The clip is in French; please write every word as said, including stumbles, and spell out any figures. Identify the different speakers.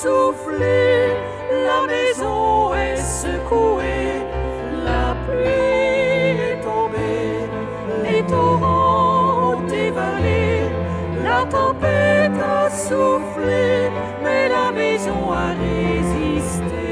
Speaker 1: soufflé, la maison est secouée, la pluie est tombée, les torrents ont dévalé, la tempête a soufflé, mais la maison a résisté.